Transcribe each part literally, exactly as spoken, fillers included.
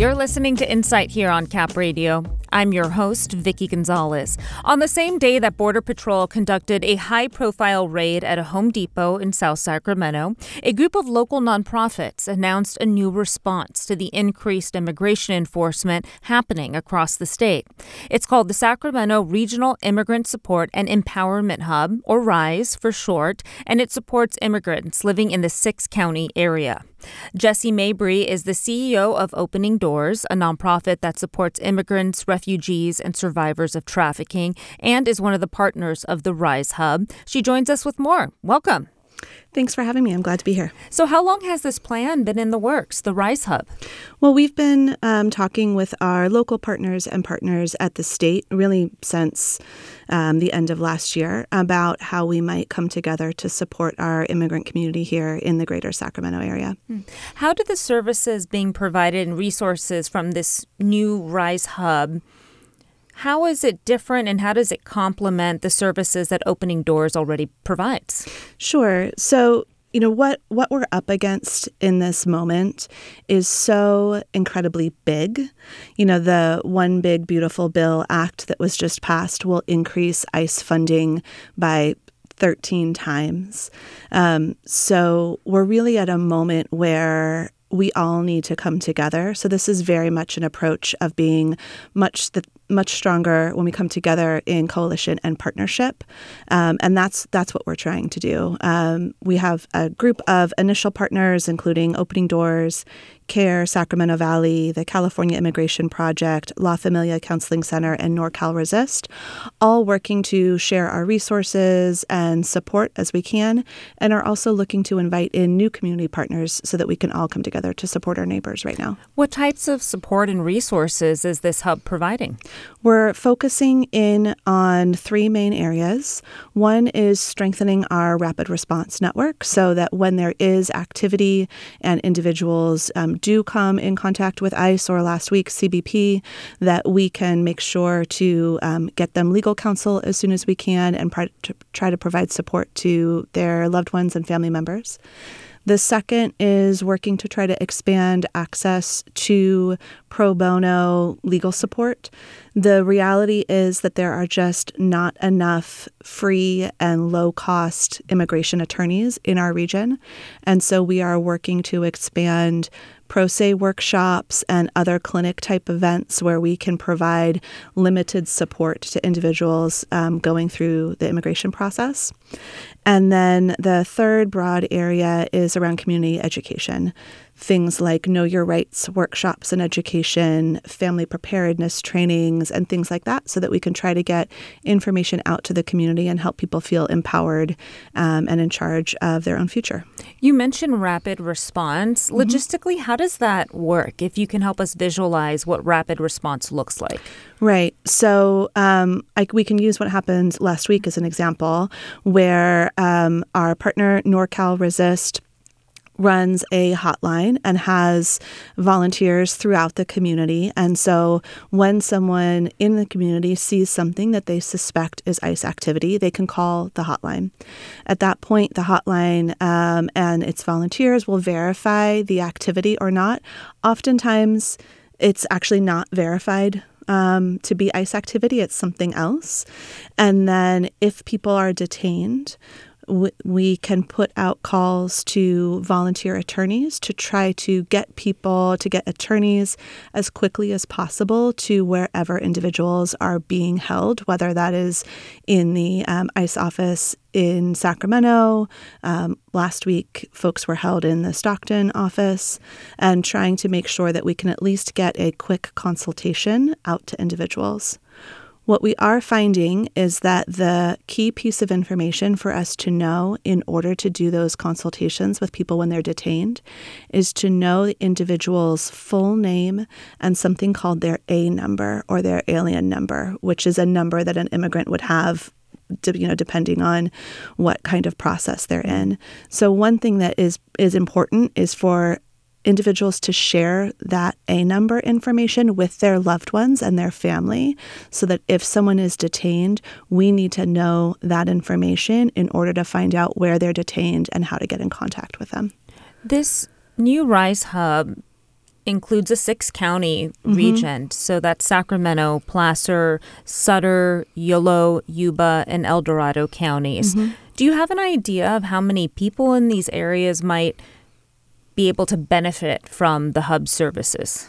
You're listening to Insight here on Cap Radio. I'm your host, Vicky Gonzalez. On the same day that Border Patrol conducted a high-profile raid at a Home Depot in South Sacramento, a group of local nonprofits announced a new response to the increased immigration enforcement happening across the state. It's called the Sacramento Regional Immigrant Support and Empowerment Hub, or RISE for short, and it supports immigrants living in the six-county area. Jesse Mabry is the C E O of Opening Doors, a nonprofit that supports immigrants, refugees, and survivors of trafficking, and is one of the partners of the RISE Hub. She joins us with more. Welcome. Thanks for having me. I'm glad to be here. So how long has this plan been in the works, the RISE Hub? Well, we've been um, talking with our local partners and partners at the state really since um, the end of last year about how we might come together to support our immigrant community here in the greater Sacramento area. How do the services being provided and resources from this new RISE Hub, how is it different and how does it complement the services that Opening Doors already provides? Sure. So, you know, what, what we're up against in this moment is so incredibly big. You know, the One Big Beautiful Bill Act that was just passed will increase ICE funding by thirteen times. Um, so we're really at a moment where we all need to come together. So this is very much an approach of being much the much stronger when we come together in coalition and partnership. Um, and that's that's what we're trying to do. Um, we have a group of initial partners, including Opening Doors, CARE, Sacramento Valley, the California Immigration Project, La Familia Counseling Center, and NorCal Resist, all working to share our resources and support as we can, and are also looking to invite in new community partners so that we can all come together to support our neighbors right now. What types of support and resources is this hub providing? We're focusing in on three main areas. One is strengthening our rapid response network so that when there is activity and individuals um, do come in contact with ICE or last week C B P, that we can make sure to um, get them legal counsel as soon as we can and pr- to try to provide support to their loved ones and family members. The second is working to try to expand access to pro bono legal support. The reality is that there are just not enough free and low-cost immigration attorneys in our region. And so we are working to expand pro se workshops and other clinic-type events where we can provide limited support to individuals um, going through the immigration process. And then the third broad area is around community education. Things like Know Your Rights workshops and education, family preparedness trainings, and things like that so that we can try to get information out to the community and help people feel empowered um, and in charge of their own future. You mentioned rapid response. Mm-hmm. Logistically, how does that work? If you can help us visualize what rapid response looks like. Right. So um, I, we can use what happened last week as an example where um, our partner NorCal Resist runs a hotline and has volunteers throughout the community. And so when someone in the community sees something that they suspect is ICE activity, they can call the hotline. At that point, the hotline um, and its volunteers will verify the activity or not. Oftentimes, it's actually not verified um, to be ICE activity. It's something else. And then if people are detained, we can put out calls to volunteer attorneys to try to get people, to get attorneys as quickly as possible to wherever individuals are being held, whether that is in the um, ICE office in Sacramento. Um, last week, folks were held in the Stockton office, and trying to make sure that we can at least get a quick consultation out to individuals. What we are finding is that the key piece of information for us to know in order to do those consultations with people when they're detained is to know the individual's full name and something called their A number or their alien number, which is a number that an immigrant would have, you know, depending on what kind of process they're in. So one thing that is is important is for individuals to share that A number information with their loved ones and their family so that if someone is detained, we need to know that information in order to find out where they're detained and how to get in contact with them. This new RISE Hub includes a six-county mm-hmm. region. So that's Sacramento, Placer, Sutter, Yolo, Yuba, and El Dorado counties. Mm-hmm. Do you have an idea of how many people in these areas might be able to benefit from the hub services?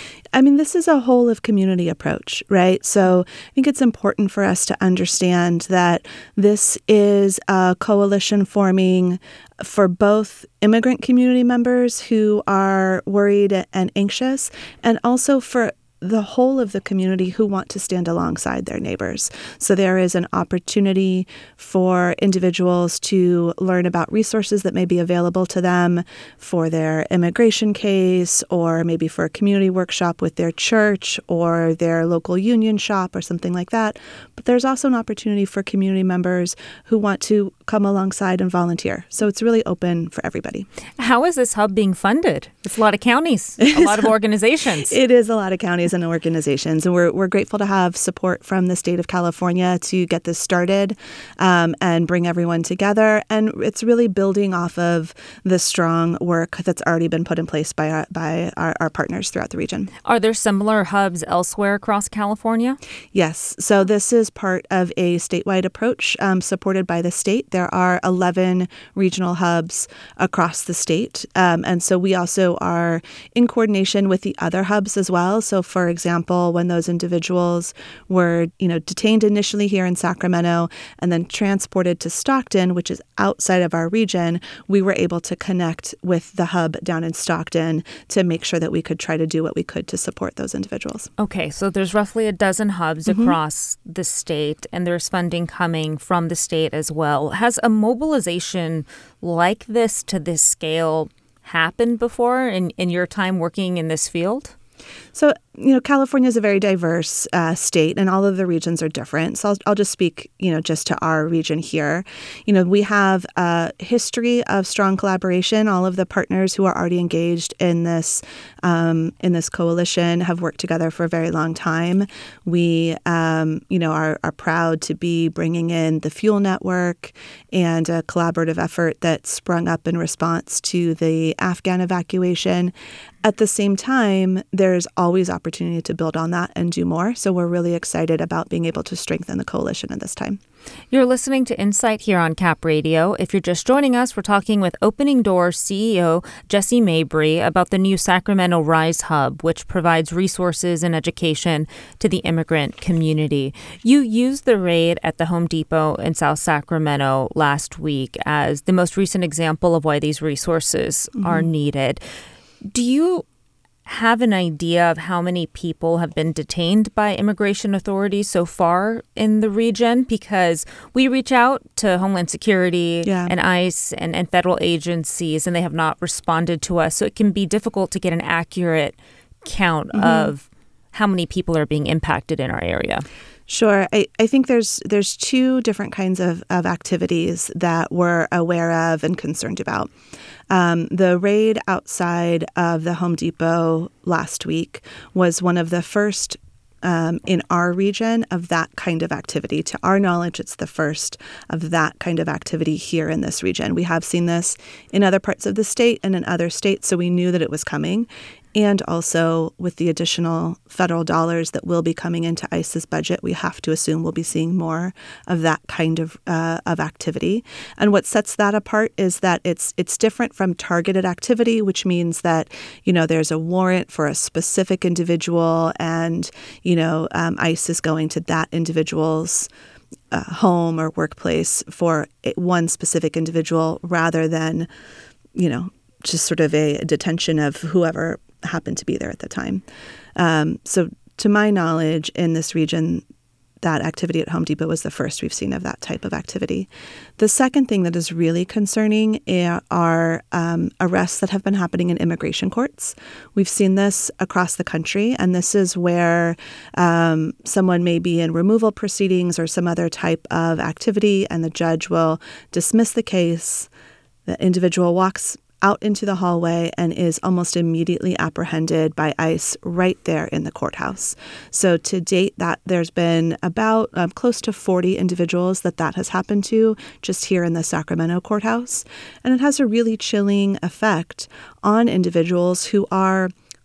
I mean, this is a whole of community approach, right? So I think it's important for us to understand that this is a coalition forming for both immigrant community members who are worried and anxious, and also for the whole of the community who want to stand alongside their neighbors. So there is an opportunity for individuals to learn about resources that may be available to them for their immigration case, or maybe for a community workshop with their church or their local union shop or something like that. But there's also an opportunity for community members who want to come alongside and volunteer. So it's really open for everybody. How is this hub being funded? It's a lot of counties, a lot of organizations. It is a lot of counties and organizations. And we're, we're grateful to have support from the state of California to get this started um, and bring everyone together. And it's really building off of the strong work that's already been put in place by our, by our, our partners throughout the region. Are there similar hubs elsewhere across California? Yes. So this is part of a statewide approach um, supported by the state. There are eleven regional hubs across the state. Um, and so we also are in coordination with the other hubs as well. So for example, when those individuals were, you know, detained initially here in Sacramento and then transported to Stockton, which is outside of our region, we were able to connect with the hub down in Stockton to make sure that we could try to do what we could to support those individuals. Okay, so there's roughly a dozen hubs mm-hmm. across the state, and there's funding coming from the state as well. Has a mobilization like this to this scale happened before in, in your time working in this field? So, you know, California is a very diverse uh, state, and all of the regions are different. So I'll, I'll just speak, you know, just to our region here. You know, we have a history of strong collaboration. All of the partners who are already engaged in this um, in this coalition have worked together for a very long time. We, um, you know, are, are proud to be bringing in the Fuel Network and a collaborative effort that sprung up in response to the Afghan evacuation. At the same time, there's always opportunity to build on that and do more. So we're really excited about being able to strengthen the coalition at this time. You're listening to Insight here on Cap Radio. If you're just joining us, we're talking with Opening Doors C E O Jessie Mabry about the new Sacramento Rise Hub, which provides resources and education to the immigrant community. You used the raid at the Home Depot in South Sacramento last week as the most recent example of why these resources mm-hmm. are needed. Do you have an idea of how many people have been detained by immigration authorities so far in the region? Because we reach out to Homeland Security yeah. and ICE and, and federal agencies, and they have not responded to us. So it can be difficult to get an accurate count mm-hmm. of how many people are being impacted in our area. Sure. I, I think there's there's two different kinds of, of activities that we're aware of and concerned about. Um, the raid outside of the Home Depot last week was one of the first um, in our region of that kind of activity. To our knowledge, it's the first of that kind of activity here in this region. We have seen this in other parts of the state and in other states, so we knew that it was coming. And also with the additional federal dollars that will be coming into ICE's budget, we have to assume we'll be seeing more of that kind of uh, of activity. And what sets that apart is that it's it's different from targeted activity, which means that, you know, there's a warrant for a specific individual and, you know, um, ICE is going to that individual's uh, home or workplace for one specific individual rather than, you know, just sort of a detention of whoever happened to be there at the time. Um, so to my knowledge, in this region, that activity at Home Depot was the first we've seen of that type of activity. The second thing that is really concerning are um, arrests that have been happening in immigration courts. We've seen this across the country, and this is where um, someone may be in removal proceedings or some other type of activity, and the judge will dismiss the case. The individual walks out into the hallway and is almost immediately apprehended by ICE right there in the courthouse. So to date, that there's been about um, close to forty individuals that that has happened to just here in the Sacramento courthouse. And it has a really chilling effect on individuals who are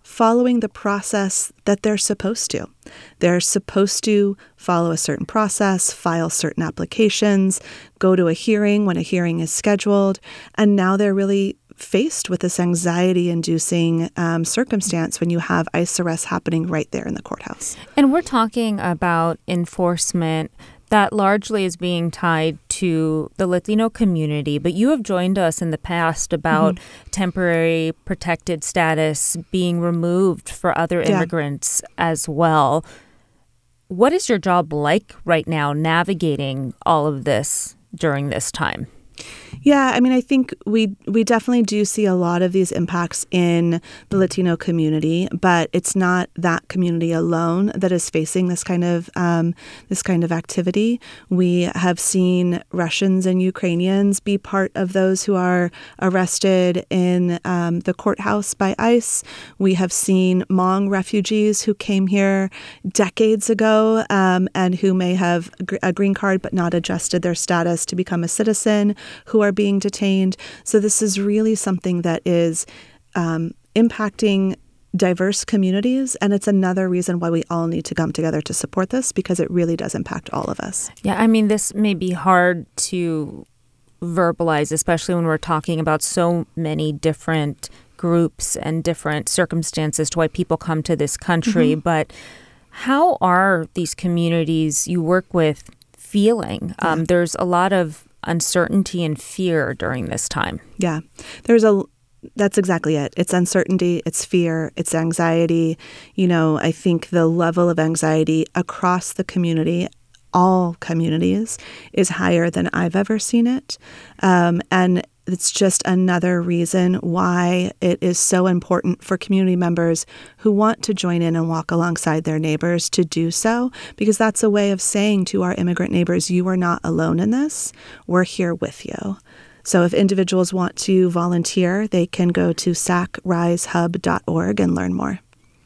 following the process that they're supposed to. They're supposed to follow a certain process, file certain applications, go to a hearing when a hearing is scheduled, and now they're really faced with this anxiety-inducing um, circumstance when you have ICE arrests happening right there in the courthouse. And we're talking about enforcement that largely is being tied to the Latino community, but you have joined us in the past about mm-hmm. temporary protected status being removed for other immigrants yeah. as well. What is your job like right now navigating all of this during this time? Yeah, I mean, I think we we definitely do see a lot of these impacts in the Latino community, but it's not that community alone that is facing this kind of um, this kind of activity. We have seen Russians and Ukrainians be part of those who are arrested in um, the courthouse by ICE. We have seen Hmong refugees who came here decades ago um, and who may have a green card but not adjusted their status to become a citizen, who are being detained. So this is really something that is um, impacting diverse communities. And it's another reason why we all need to come together to support this, because it really does impact all of us. Yeah, I mean, this may be hard to verbalize, especially when we're talking about so many different groups and different circumstances to why people come to this country. Mm-hmm. But how are these communities you work with feeling? Yeah. Um, there's a lot of uncertainty and fear during this time. Yeah, there's a, that's exactly it. It's uncertainty, it's fear, it's anxiety. You know, I think the level of anxiety across the community, all communities, is higher than I've ever seen it. Um, and it's just another reason why it is so important for community members who want to join in and walk alongside their neighbors to do so, because that's a way of saying to our immigrant neighbors, you are not alone in this. We're here with you. So if individuals want to volunteer, they can go to S A C rise hub dot org and learn more.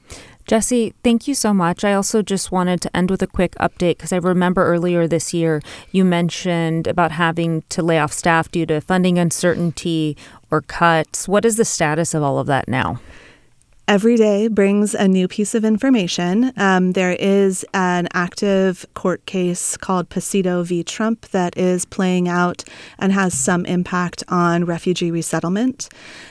Jesse, thank you so much. I also just wanted to end with a quick update because I remember earlier this year you mentioned about having to lay off staff due to funding uncertainty or cuts. What is the status of all of that now? Every day brings a new piece of information. Um, there is an active court case called Pasito v. Trump that is playing out and has some impact on refugee resettlement.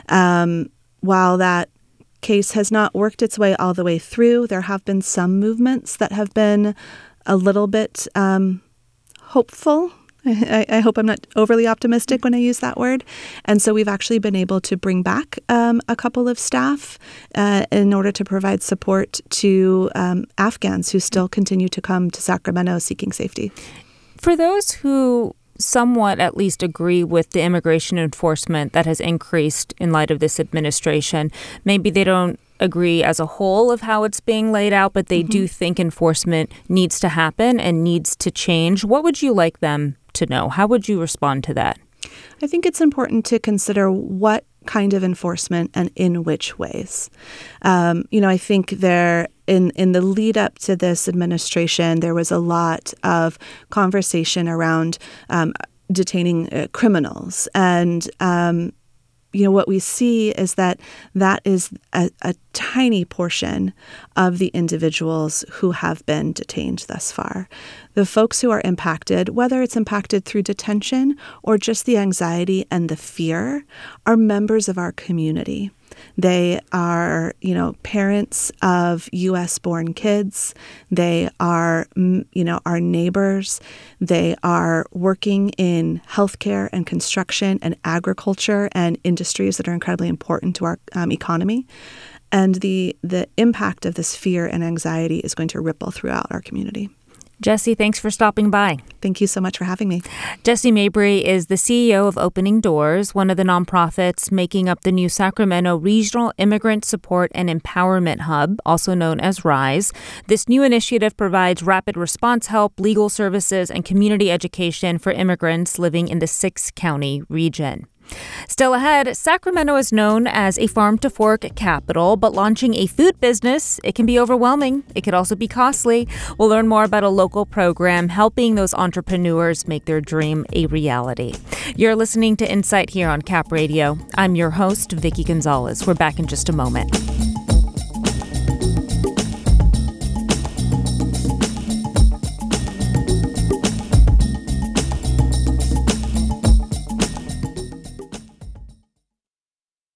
Um, while that case has not worked its way all the way through, there have been some movements that have been a little bit um, hopeful. I, I hope I'm not overly optimistic when I use that word. And so we've actually been able to bring back um, a couple of staff uh, in order to provide support to um, Afghans who still continue to come to Sacramento seeking safety. For those who somewhat at least agree with the immigration enforcement that has increased in light of this administration, maybe they don't agree as a whole of how it's being laid out, but they mm-hmm. do think enforcement needs to happen and needs to change. What would you like them to know? How would you respond to that? I think it's important to consider what kind of enforcement and in which ways. Um, you know, I think there in in the lead up to this administration, there was a lot of conversation around um, detaining uh, criminals. And, um, you know, what we see is that that is a, a tiny portion of the individuals who have been detained thus far. The folks who are impacted, whether it's impacted through detention or just the anxiety and the fear, are members of our community. They are, you know, parents of U S-born kids. They are, you know, our neighbors. They are working in healthcare and construction and agriculture and industries that are incredibly important to our um, economy. And the the impact of this fear and anxiety is going to ripple throughout our community. Jesse, thanks for stopping by. Thank you so much for having me. Jesse Mabry is the C E O of Opening Doors, one of the nonprofits making up the new Sacramento Regional Immigrant Support and Empowerment Hub, also known as RISE. This new initiative provides rapid response help, legal services, and community education for immigrants living in the six-county region. Still ahead, Sacramento is known as a farm-to-fork capital, but launching a food business, it can be overwhelming. It could also be costly. We'll learn more about a local program helping those entrepreneurs make their dream a reality. You're listening to Insight here on Cap Radio. I'm your host, Vicki Gonzalez. We're back in just a moment.